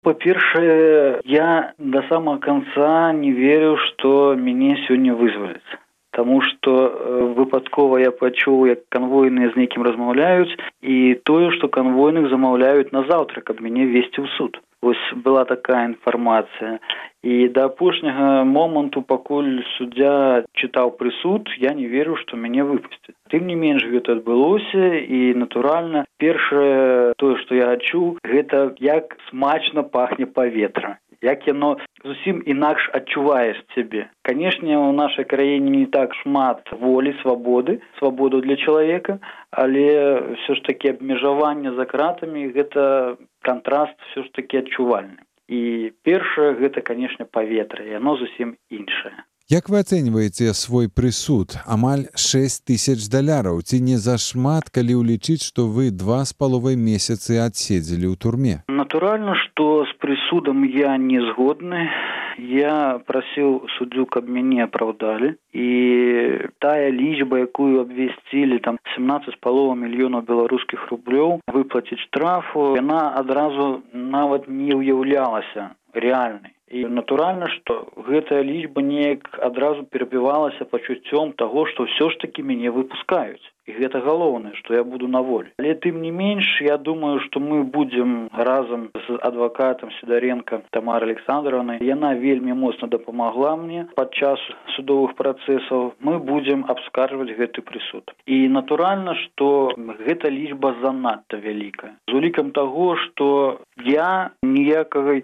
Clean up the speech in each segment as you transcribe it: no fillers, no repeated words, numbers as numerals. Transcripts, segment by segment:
Па-першае, я до самого конца не верю, што мяне сёння вызваляць. Таму што выпадкова я пачуў, як канвойныя з некім размаўляюць, і тое, што канвойных замаўляюць на заўтра, каб мяне весці ў суд. Вось была такая інфармацыя. І да апошняга моманту, пакуль суддзя чытаў прысуд, я не верыў, што мяне выпусцяць. Тым не менш гэта адбылося, і, натуральна, першае тое, што я адчуў, гэта як смачна пахне паветра. Як яно зусім інакш адчуваеш цябе. Канешне, у нашай краіне не так шмат волі, свабоду для чалавека, але ўсё ж такі абмежаванне за кратамі, гэта кантраст ўсё ж такі адчувальны. І першае, гэта, канешне, паветра, яно зусім іншае. Як вы ацэньваеце свой прысуд? Амаль $6000. Ці не зашмат, калі ўлічыць, што вы 2,5 месяцы адседзелі ў турме? Натуральна, што з прысудам я не згодны. Я прасіў суддзю, каб мяне апраўдалі. І тая лічба, якую абвясцілі, там 17,5 мільёнаў беларускіх рублёў выплаціць штрафу, яна адразу нават не ўяўлялася рэальнай. І натуральна, што гэтая лічба неяк адразу перабівалася пачуццём таго, што ўсё ж такі мяне выпускаюць. І гэта галоўнае, што я буду на волі. Але тым не менш, я думаю, што мы будзем разам з адвакатам Сідаренко Тамарай Александровнай. Яна вельмі моцна дапамагла мне падчас судовых працэсаў. Мы будзем абскарджваць гэты прысуд. І натуральна, што гэта лічба занадта вялікая. З улікам таго, што я ніякай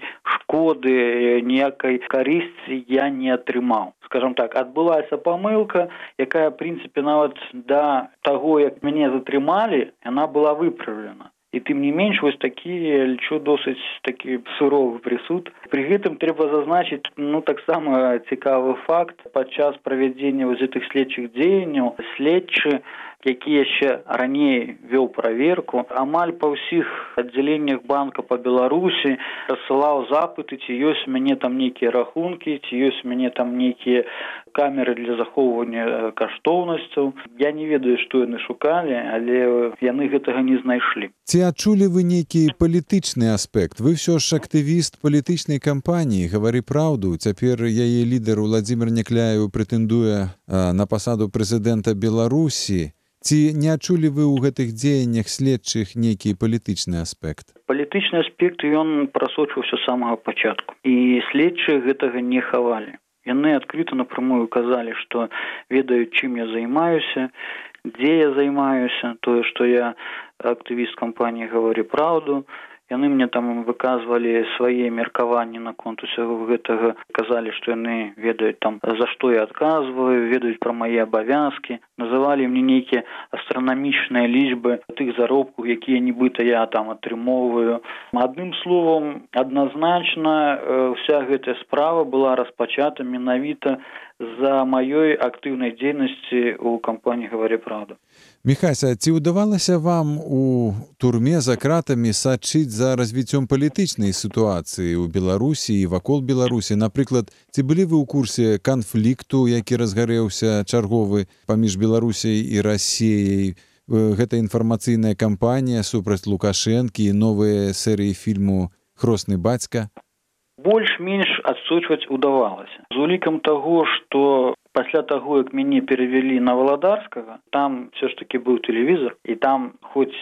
шкоды, ніякай карысці я не атрымаў. Скажем так, адбылася памылка, якая, в прынцыпе, нават да таго, як мяне затрымалі, яна была выпраўлена. І тым не менш, вось такі, я лічу, досыць такі суровы прысуд. Пры гэтым трэба зазначыць, таксама цікавы факт. Падчас правядзення вось гэтых следчых дзеянняў следчы, які яшчэ раней вёў праверку, амаль па ўсіх аддзяленнях банка па Беларусі рассылаў запыты, ці ёсць у мяне там нейкія рахункі, ці ёсць у мяне там нейкія камеры для захоўвання каштоўнасцяў. Я не ведаю, што яны шукалі, але яны гэтага не знайшлі. Ці адчулі вы нейкі палітычны аспект? Вы ўсё ж актывіст палітычнай кампаніі «Гавары праўду». Цяпер яе лідар Уладзімір Някляеў прэтэндуе на пасаду прэзідэнта Беларусі. Ці не адчулі вы ў гэтых дзеяннях следчых нейкі палітычны аспект? Палітычны аспект, ён прасочваўся з самага пачатку. І следчыя гэтага не хавалі. Яны адкрыта напрямую казалі, што ведаюць, чым я займаюся, дзе я займаюся, тое, што я актывіст кампаніі «Гавары праўду». Яны мне там выказвалі свае меркаванні наконт усяго гэтага, казалі, што яны ведаюць там, за што я адказваю, ведаюць пра мае абавязкі, называлі мне нейкія астранамічныя лічбы тых заробкаў, якія нібыта я там атрымоўваю. Адным словам, адназначна вся гэтая справа была распачата менавіта за маёй актыўнай дзейнасці ў кампаніі «Гавары праўду». Міхася, ці ўдавалася вам у турме за кратамі сачыць за развіццём палітычнай сітуацыі ў Беларусі і вакол Беларусі? Напрыклад, ці былі вы ў курсе канфлікту, які разгарэўся чарговы паміж Беларусяй і Расіяй? Гэта інфармацыйная кампанія супраць Лукашэнкі і новыя серыі фільму «Хросны бацька»? Больш-менш адсочваць удавалася. З улікам таго, што пасля таго, як мяне перавялі на Валадарскага, там все ж таки быў тэлевізор, і там хоць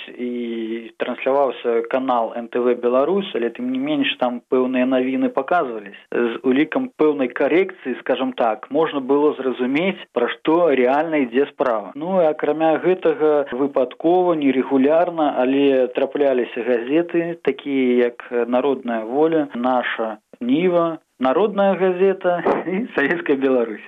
і трансляваўся канал НТВ Беларусь, але тым не менш там пэўныя навіны паказвались. З улікам пэўнай карекцыі, скажем так, можна было зразумець, пра што рэальна ідзе справа. Ну і акрамя гэтага выпадкова, нерэгулярна, але трапляліся газеты, такія як «Народная воля», «Наша», «Ніва», «Народная газета» і «Савецкая Беларусь».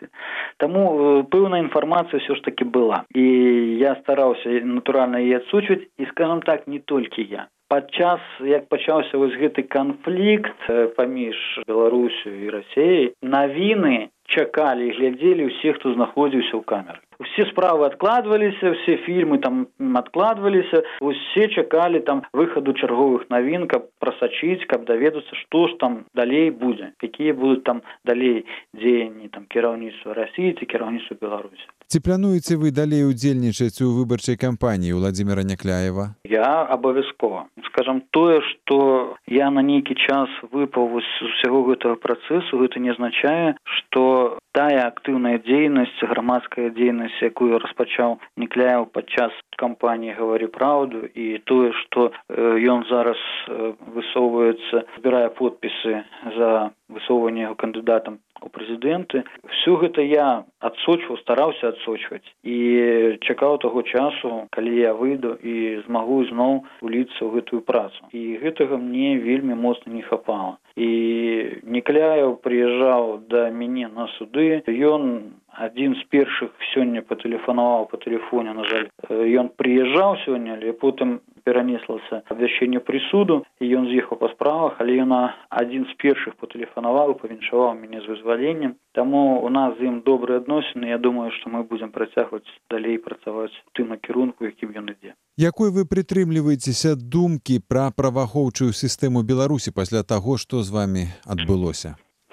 Таму пэўная інфармацыя ўсё ж такі была. І я стараўся, натуральна, яе адсочваць, і, скажам так, не толькі я. Падчас, як пачаўся вось гэты канфлікт паміж Беларусю і Расіяй, навіны чакалі і глядзелі ўсе, хто знаходзіўся ў камеры. Усе справы адкладваліся, усе фільмы там адкладваліся, усе чакалі там выхаду чарговых навін, каб прасачыць, каб даведацца, што ж там далей будзе, якія будуць там далей дзеянні там кіраўніцтва Расіі ці кіраўніцтва Беларусі. Ці плануеце вы далей удзельнічаць у выбарчай кампаніі Владзіміра Някляева? Я абавязкова. Скажам, тое, што я на нейкі час выпаў з усяго гэтага працэсу, гэта не азначае, што тая актыўная дзейнасць, грамадская дзейнасць, якую распачаў Някляеў падчас кампаніі «Гавары праўду», і тое, што ён зараз высоўваецца, збірае подпісы за высоўванне яго кандыдатам у прэзідэнты. Всё гэта я адсочваў, стараўся адсочваць і чакаў таго часу, калі я выйду і змагу зноў уліцца ў гэтую працу. І гэтага мне вельмі моцна не хапала. І Някляеў прыязджаў да мяне на суды. Ён адзін з першых сёння патэлефанаваў па тэлефоне, на жаль. Ён прыязджаў сёння, але потым перанеслася абвяшчэнне прысуду, і ён з'ехаў па справах, але ён адзін з першых патэлефанаваў і павіншаваў мяне з вызваленнем. Таму у нас з ім добрыя адносіны. Я думаю, што мы будзем працягваць далей працаваць у тым накірунку, якім ён ідзе. Якой вы прытрымліваецеся думкі пра праваахоўчую сістэму Беларусі пасля таго, што з вамі адбылося?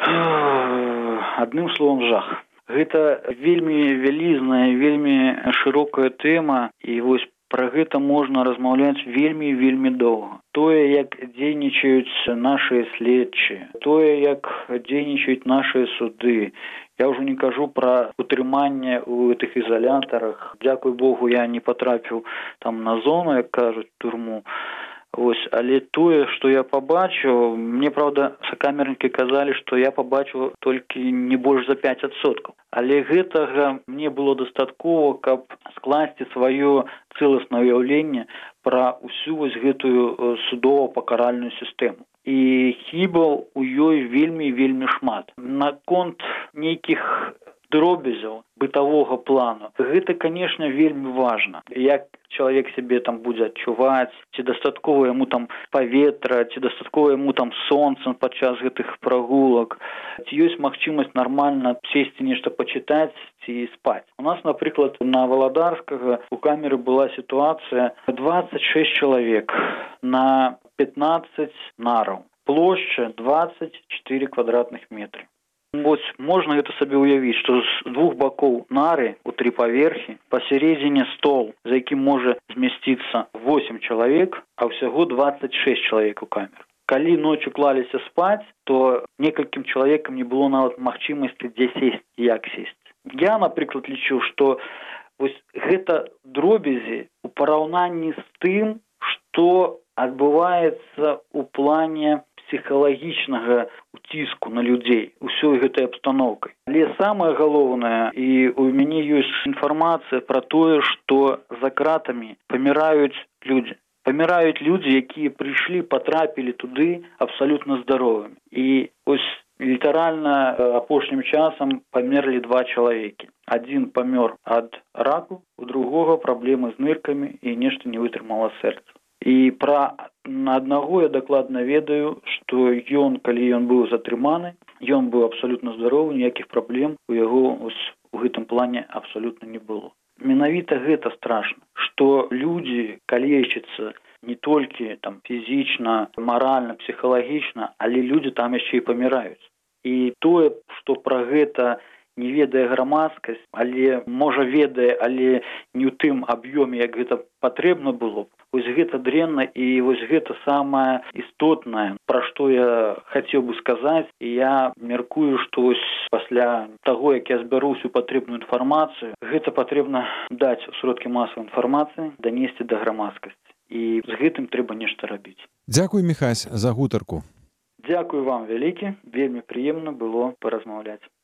Адным словам, жах. Гэта вельмі вялізная, вельмі шырокая тэма, і вось пра гэта можна размаўляць вельмі доўга. Тое, як дзейнічаюць нашыя следчыя, тое, як дзейнічаюць нашыя суды. Я ўжо не кажу пра утрыманне ў гэтых ізалятарах. Дзякуй Богу, я не патрапіў там на зону, як кажуць, турму. Вось, але тое, што я пабачыў, мне, правда, сакамернікі казалі, што я пабачыў толькі не больш за 5%. Але гэтага мне было дастаткова, каб скласці сваё цэласнае ўяўленне пра ўсю вось гэтую судова-пакаральную сістэму. І хібаў у ёй вельмі шмат. Наконт нейкіх дробязяў бытавога плану. Гэта, канешне, вельмі важна. Як чалавек сябе там будзе адчуваць, ці дастаткова яму там паветра, ці дастаткова яму там сонца падчас гэтых прагулак, ці ёсць магчымасць нармальна сесці нешта пачытаць ці спаць. У нас, напрыклад, на Валадарскага у камеры была сітуацыя 26 чалавек на 15 нараў. Плошча 24 квадратных метры. Вось можна гэта сабе ўявіць, што з двух бакоў нары у 3 паверхі, пасярэдзіне стол, за якім можа змясціцца 8 чалавек, а ўсяго 26 чалавек у камеру. Калі ночью клаліся спаць, то некалькім чалавекам не было нават магчымасці дзе сесці, як сесці. Я, напрыклад, лічу, што вось гэта дробязі ў параўнанні з тым, што адбываецца ў плане псіхалагічнага уціску на людзей усёй гэтай абстаноўкай. Але самае галоўнае, і ў мяне ёсць інфармацыя пра тое, што за кратамі паміраюць людзі. Паміраюць людзі, якія прыйшлі, патрапілі туды абсалютна здаровымі. І ось літаральна апошнім часам памерлі 2 чалавекі. Адзін памёр ад раку, у другога праблемы з ныркамі і нешта не вытрымала сэрца. І пра аднаго я дакладна ведаю, што ён, калі ён быў затрыманы, ён быў абсалютна здаровы, ніякіх праблем у яго у гэтым плане абсалютна не было. Менавіта гэта страшна, што людзі калечацца не толькі там фізічна, маральна, псіхалагічна, але людзі там яшчэ і паміраюць. І тое, што пра гэта не ведае грамадскасць, але можа ведае, але не ў тым аб'ёме, як гэта патрэбна было б. Вось гэта дрэнна, і вось гэта самае істотнае, пра што я хацеў бы сказаць. І я мяркую, што вось пасля таго, як я збяру ўсю патрэбную інфармацыю, гэта патрэбна даць у сродкі масавай інфармацыі, данесці да грамадскасці. І з гэтым трэба нешта рабіць. Дзякуй, Міхась, за гутарку. Дзякуй вам вялікі, вельмі прыемна было паразмаўляць.